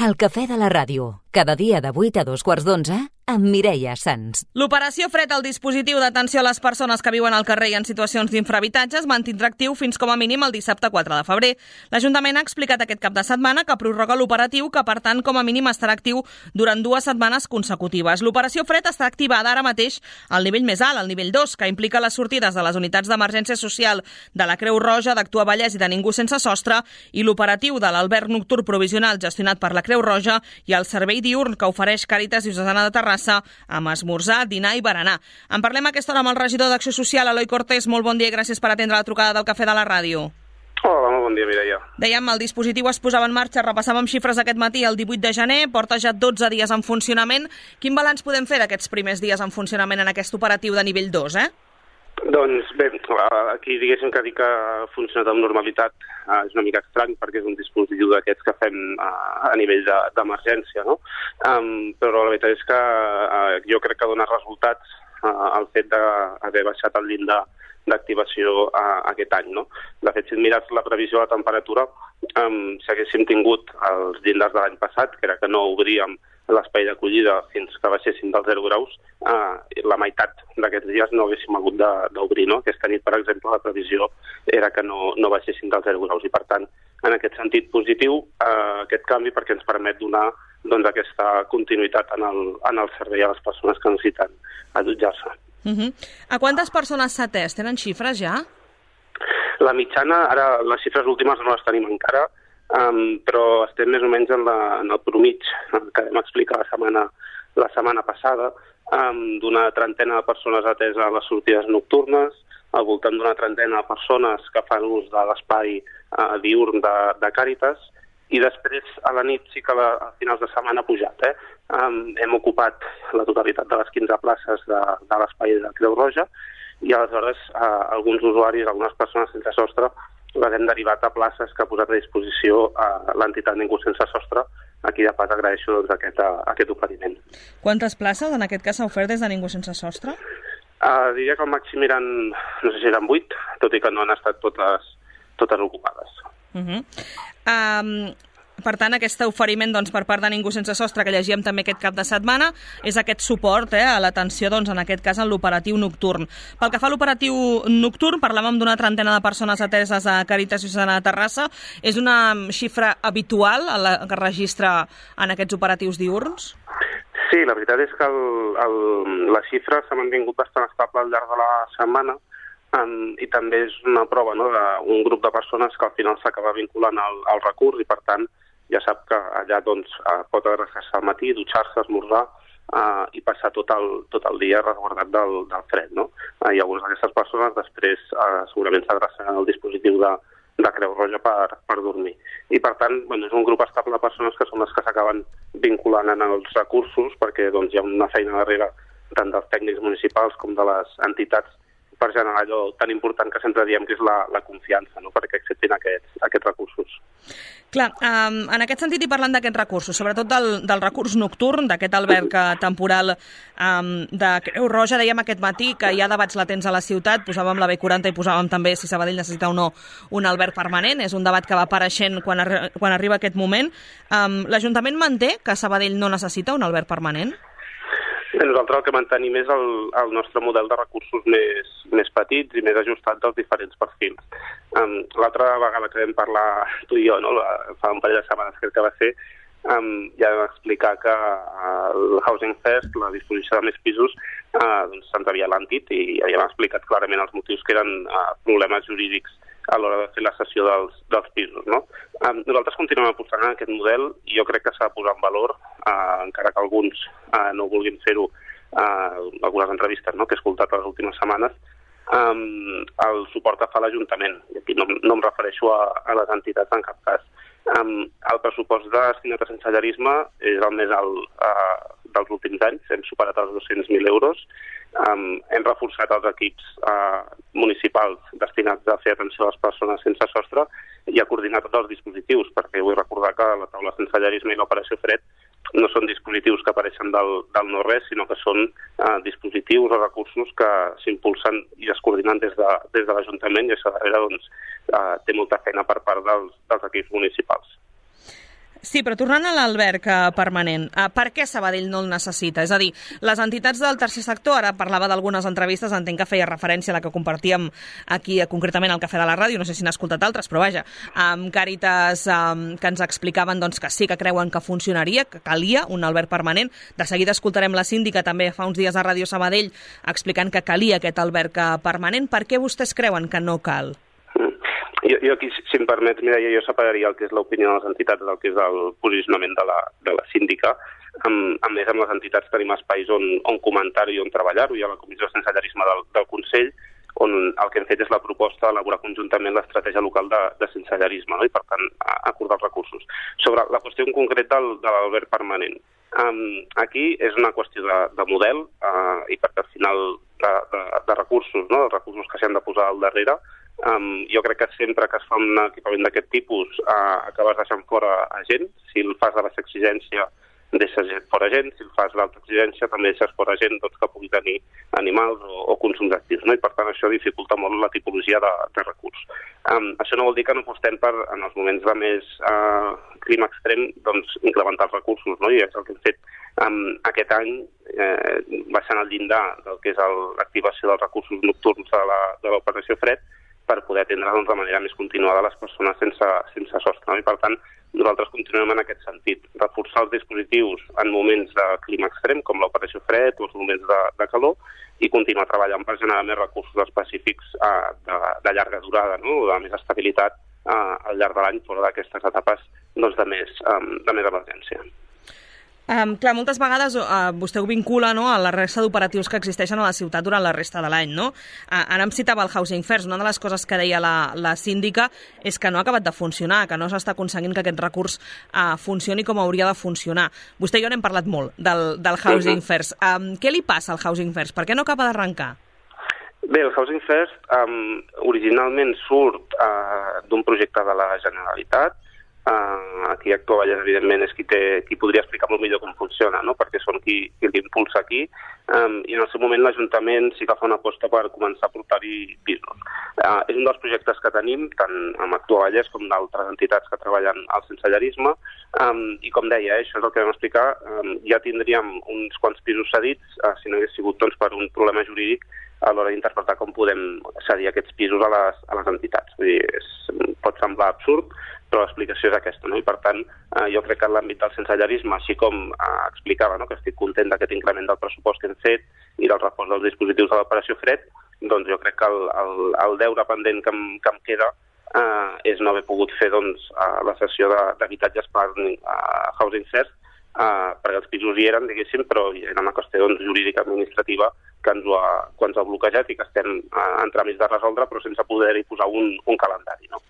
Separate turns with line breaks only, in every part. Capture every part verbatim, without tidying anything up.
El cafè de la ràdio, cada dia de vuit a dos quarts d'onze, amb Mireia Sans.
L'operació Fred, el dispositiu d'atenció a les persones que viuen al carrer i en situacions d'infrahabitatge, es mantindrà actiu fins com a mínim el dissabte quatre de febrer. L'Ajuntament ha explicat aquest cap de setmana que prorroga l'operatiu, que per tant com a mínim estarà actiu durant dues setmanes consecutives. L'operació Fred està activada ara mateix al nivell més alt, al nivell dos, que implica les sortides de les unitats d'emergència social de la Creu Roja, d'Actua Vallès i de Ningú Sense Sostre, i l'operatiu de l'alberg nocturn provisional gestionat per la Creu Roja i el servei diürn que ofereix Càritas Diocesana de Terrassa amb esmorzar, dinar i berenar. En parlem a aquesta hora amb el regidor d'Acció Social, Eloi Cortés. Molt bon dia i gràcies per atendre la trucada del Cafè de la Ràdio.
Hola, molt bon dia, Mireia.
Dèiem, el dispositiu es posava en marxa, repassàvem xifres aquest matí, el divuit de gener, porta ja dotze dies en funcionament. Quin balanç podem fer d'aquests primers dies en funcionament en aquest operatiu de nivell dos, eh?
Doncs bé, aquí diguéssim que dir que ha funcionat amb normalitat eh, és una mica estrany perquè és un dispositiu d'aquests que fem eh, a nivell d'emergència, no? Um, però la veritat és que eh, jo crec que dona resultats eh, el fet d'haver baixat el llindar d'activació eh, aquest any, no? De fet, si mires la previsió de la temperatura, um, si haguéssim tingut els llindars de l'any passat, que era que no obríem l'espai d'acollida fins que baixessin dels zero graus, eh, la meitat d'aquests dies no haguéssim hagut d'obrir, no? Aquesta nit, per exemple, la previsió era que no, no baixessin dels zero graus i, per tant, en aquest sentit positiu, eh, aquest canvi perquè ens permet donar doncs, aquesta continuïtat en el, en el servei a les persones que necessiten allotjar-se.
Uh -huh. A quantes persones s'ha atès? Tenen xifres ja?
La mitjana, ara les xifres últimes no les tenim encara, Um, però estem més o menys en, la, en el promig que vam explicar la setmana, la setmana passada, um, d'una trentena de persones ateses a les sortides nocturnes, al voltant d'una trentena de persones que fan ús de l'espai uh, diürn de, de Càritas, i després a la nit sí que la, a finals de setmana ha pujat. Eh? Um, hem ocupat la totalitat de les quinze places de, de l'espai de Creu Roja i aleshores uh, alguns usuaris, algunes persones sense sostre, les hem derivat a places que ha posat a disposició a l'entitat Ningú Sense Sostre. Aquí de pas agraeixo doncs, aquest, aquest oferiment.
Quantes places en aquest cas s'ha ofert des de Ningú Sense Sostre?
Uh, diria que al màxim eren, no sé si eren vuit, tot i que no han estat totes, totes ocupades.
Uh -huh. um... Per tant, aquest oferiment doncs, per part de Ningú Sense Sostre, que llegíem també aquest cap de setmana, és aquest suport eh, a l'atenció, doncs, en aquest cas, en l'operatiu nocturn. Pel que fa a l'operatiu nocturn, parlàvem d'una trentena de persones ateses a Càritas Diocesana de Terrassa. És una xifra habitual a la que registra en aquests operatius diürns?
Sí, la veritat és que el, el, la xifra s'ha mantingut bastant estable al llarg de la setmana, um, i també és una prova, no?, d'un grup de persones que al final s'acaba vinculant al, al recurs i, per tant, ja sap que allà doncs, pot adreçar-se al matí, dutxar-se, esmorzar uh, i passar tot el, tot el dia resguardat del, del fred. No? Uh, I algunes d'aquestes persones després uh, segurament s'adreçaran al dispositiu de, de Creu Roja per, per dormir. I per tant, bueno, és un grup estable de persones que són les que s'acaben vinculant en els recursos perquè doncs, hi ha una feina darrere tant dels tècnics municipals com de les entitats per generar allò tan important que sempre diem que és la, la confiança, no?, perquè acceptin aquests, aquests recursos.
Clar, um, en aquest sentit i parlant d'aquests recursos, sobretot del, del recurs nocturn, d'aquest alberg temporal um, de Creu Roja, dèiem aquest matí que hi ha debats latents a la ciutat, posàvem la B quaranta i posàvem també si Sabadell necessita o no un alberg permanent, és un debat que va apareixent quan, arri quan arriba aquest moment. Um, L'Ajuntament manté que Sabadell no necessita un alberg permanent?
Bé, nosaltres el que mantenim és el, el nostre model de recursos més, més petits i més ajustats als diferents perfils. Um, L'altra vegada que vam parlar tu i jo, no, la, fa un parell de setmanes crec que va ser, um, ja vam explicar que uh, el Housing First, la disposició de més pisos, uh, doncs se'ns havia alentit i havíem explicat clarament els motius que eren uh, problemes jurídics a l'hora de fer la cessió dels, dels pisos. No? Um, nosaltres continuem apostant en aquest model i jo crec que s'ha de posar en valor, uh, encara que alguns uh, no vulguin fer-ho, uh, algunes entrevistes, no?, que he escoltat les últimes setmanes, um, el suport que fa l'Ajuntament. I aquí no, no em refereixo a, a les entitats en cap cas. Um, el pressupost destinat a sensellarisme és el més alt uh, dels últims anys, hem superat els dos-cents mil euros, um, hem reforçat els equips uh, municipals destinats a fer atenció a les persones sense sostre i a coordinar tots els dispositius, perquè vull recordar que la taula de sensellarisme i l'operació Fred no són dispositius que apareixen del, del no-res, sinó que són uh, dispositius o recursos que s'impulsen i es coordinen des de, des de l'Ajuntament i això darrere doncs, uh, té molta feina per part dels, dels equips municipals.
Sí, però tornant a l'alberg permanent, per què Sabadell no el necessita? És a dir, les entitats del tercer sector, ara parlava d'algunes entrevistes, entenc que feia referència a la que compartíem aquí, concretament al Cafè de la Ràdio, no sé si n'ha escoltat altres, però vaja, amb Càritas que ens explicaven doncs, que sí que creuen que funcionaria, que calia un alberg permanent. De seguida escoltarem la síndica també fa uns dies a Ràdio Sabadell explicant que calia aquest alberg permanent. Per què vostès creuen que no cal?
Jo, jo aquí, si em permets, Mireia, jo separaria el que és l'opinió de les entitats del que és el posicionament de la, de la síndica. Amb, a més, amb les entitats tenim espais on, on comentar-ho i on treballar-ho. Hi ha la Comissió de Sensellarisme del, del Consell, on el que hem fet és la proposta d'elaborar conjuntament l'estratègia local de, de sensellarisme, no? I, per tant, acordar els recursos. Sobre la qüestió en concret del, de l'alberg permanent, um, aquí és una qüestió de, de model uh, i perquè al final de, de, de recursos, no? De recursos que s'han de posar al darrere. Um, jo crec que sempre que es fa un equipament d'aquest tipus uh, acabes deixant fora a gent. Si el fas de baixa exigència deixes fora gent, si el fas d'alta exigència també deixes fora gent doncs, que pugui tenir animals o, o consums actius, no? I per tant això dificulta molt la tipologia de, de recurs. Um, això no vol dir que no apostem per, en els moments de més uh, clima extrem, doncs incrementar els recursos, no? I és el que hem fet um, aquest any, eh, baixant el llindar del que és l'activació dels recursos nocturns de l'operació Fred, per poder atendre doncs, de manera més continuada les persones sense, sense sostre. No? I per tant, nosaltres continuem en aquest sentit. Reforçar els dispositius en moments de clima extrem, com l'operació Fred o els moments de, de calor, i continuar treballant per generar més recursos específics eh, de, de llarga durada, no? De més estabilitat eh, al llarg de l'any, fora d'aquestes etapes doncs, de, més, um, de més emergència.
Um, clar, moltes vegades uh, vostè ho vincula, no?, a la resta d'operatius que existeixen a la ciutat durant la resta de l'any, no? Uh, ara em citava el Housing First. Una de les coses que deia la, la síndica és que no ha acabat de funcionar, que no s'està aconseguint que aquest recurs uh, funcioni com hauria de funcionar. Vostè i jo n'hem parlat molt del, del Housing First. Um, què li passa al Housing First? Per què no acaba d'arrencar?
Bé, el Housing First um, originalment surt uh, d'un projecte de la Generalitat. Uh, aquí actual, evidentment, és qui, té, qui podria explicar molt millor com funciona, no? Perquè són qui, qui l'impulsa aquí, um, i en el seu moment l'Ajuntament sí que fa una aposta per començar a portar-hi pisos. Uh, és un dels projectes que tenim, tant amb Actua Vallès com d'altres entitats que treballen al sensellarisme, um, i com deia, eh, això és el que vam explicar, um, ja tindríem uns quants pisos cedits, uh, si no hagués sigut doncs, per un problema jurídic a l'hora d'interpretar com podem cedir aquests pisos a les, a les entitats. Vull dir, és, pot semblar absurd, però l'explicació és aquesta, no? I per tant, eh, jo crec que en l'àmbit del sensellarisme, així com eh, explicava, no?, que estic content d'aquest increment del pressupost que hem fet i del reforç dels dispositius de l'operació Fred, doncs jo crec que el, el, el deure pendent que em, que em queda eh, és no haver pogut fer doncs, eh, la sessió d'habitatges per eh, Housing First, eh, perquè els pisos hi eren, diguéssim, però era una qüestió doncs, jurídica administrativa que ens ho ha, que ens ha bloquejat i que estem eh, en tràmits de resoldre, però sense poder-hi posar un, un calendari, no?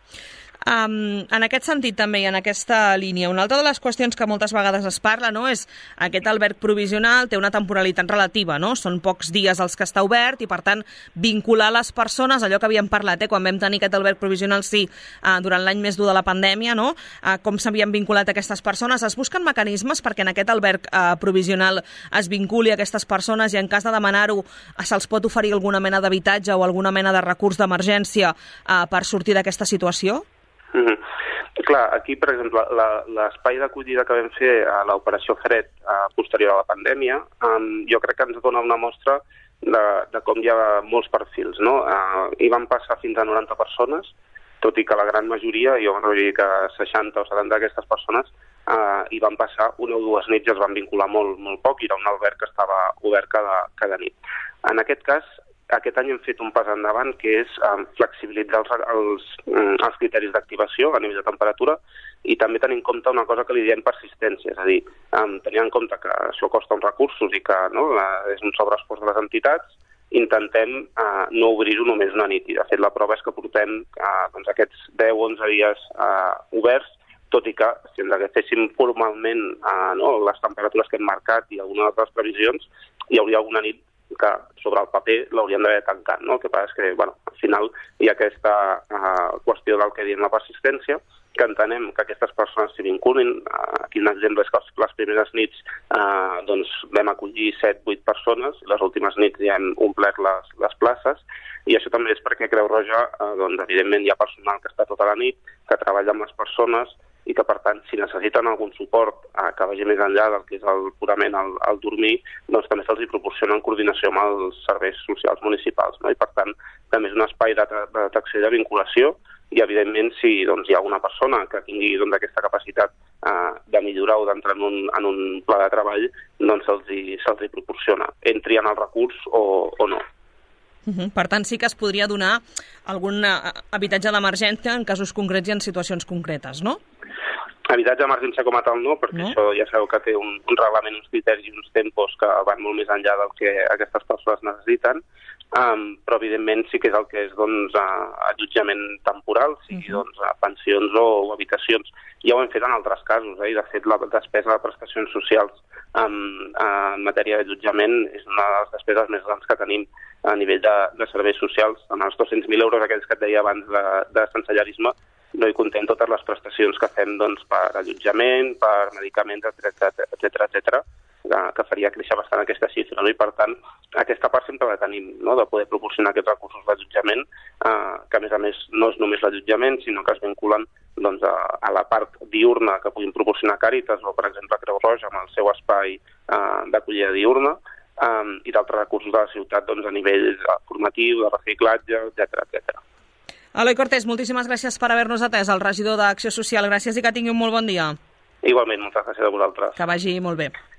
Um, en aquest sentit també i en aquesta línia, una altra de les qüestions que moltes vegades es parla, no, és aquest alberg provisional té una temporalitat relativa, no? Són pocs dies els que està obert i per tant vincular les persones, allò que havíem parlat, eh, quan vam tenir aquest alberg provisional sí, uh, durant l'any més dur de la pandèmia, no? Uh, com s'havien vinculat aquestes persones, es busquen mecanismes perquè en aquest alberg uh, provisional es vinculi a aquestes persones i en cas de demanar-ho se'ls pot oferir alguna mena d'habitatge o alguna mena de recurs d'emergència uh, per sortir d'aquesta situació?
Mm-hmm. Clar, aquí, per exemple, l'espai d'acollida que vam fer a l'operació Fred eh, posterior a la pandèmia, eh, jo crec que ens dona una mostra de, de com hi ha molts perfils, no? Eh, hi van passar fins a noranta persones, tot i que la gran majoria, jo no diria que seixanta o setanta d'aquestes persones, eh, hi van passar una o dues nits i els van vincular molt, molt poc, i era un alberg que estava obert cada, cada nit. En aquest cas, aquest any hem fet un pas endavant, que és um, flexibilitzar els, els, els criteris d'activació a nivell de temperatura i també tenir en compte una cosa que li diem persistència, és a dir, um, tenint en compte que això costa uns recursos i que no, la, és un sobreesforç de les entitats, intentem uh, no obrir-ho només una nit. I de fet la prova és que portem uh, doncs, aquests deu o onze dies uh, oberts, tot i que si ens agaféssim formalment uh, no, les temperatures que hem marcat i algunes altres previsions, hi hauria alguna nit que sobre el paper l'hauríem d'haver tancat, no? El que passa és que, bueno, al final hi ha aquesta uh, qüestió del que diem la persistència, que entenem que aquestes persones s'hi vinculin. Uh, aquí un exemple és que les primeres nits uh, doncs vam acollir set vuit persones, i les últimes nits ja hem omplert les, les places, i això també és perquè Creu Roja, uh, doncs evidentment hi ha personal que està tota la nit, que treballa amb les persones, i que, per tant, si necessiten algun suport eh, que vagi més enllà del que és el, purament el, el dormir, doncs també se'ls proporciona en coordinació amb els serveis socials municipals, no? I, per tant, també és un espai de, de detecció i de vinculació i, evidentment, si doncs, hi ha una persona que tingui doncs, aquesta capacitat eh, de millorar o d'entrar en, un, en un pla de treball, doncs se'ls hi, se'ls hi proporciona, entri en el recurs o, o no.
Uh-huh. Per tant, sí que es podria donar algun habitatge d'emergència en casos concrets i en situacions concretes, no?
Habitatge d'emergència com a tal no, perquè no? Això ja sabeu que té un, un reglament, uns criteris i uns tempos que van molt més enllà del que aquestes persones necessiten, um, però evidentment sí que és el que és doncs, uh, allotjament temporal, sigui uh-huh. doncs, uh, pensions o, o habitacions. Ja ho hem fet en altres casos, eh? I de fet la despesa de prestacions socials um, uh, en matèria d'allotjament és una de les despeses més grans que tenim a nivell de, de serveis socials. En els dos-cents mil euros aquells que et deia abans de, de sensellarisme, no hi contem totes les prestacions que fem doncs, per allotjament, per medicaments, etcètera, etcètera, etcètera, que faria créixer bastant aquesta xifra. No? I, per tant, aquesta part sempre la tenim, no? De poder proporcionar aquests recursos d'allotjament, eh, que, a més a més, no és només l'allotjament, sinó que es vinculen doncs, a, a la part diurna que puguin proporcionar Càritas o, per exemple, Creu Roja amb el seu espai eh, d'acollida diurna, eh, i d'altres recursos de la ciutat doncs, a nivell formatiu, de reciclatge, etcètera, etcètera.
Eloi Cortés, moltíssimes gràcies per haver-nos atès, el regidor d'Acció Social. Gràcies i que tingui un molt bon dia.
Igualment, moltes gràcies a vosaltres.
Que vagi molt bé.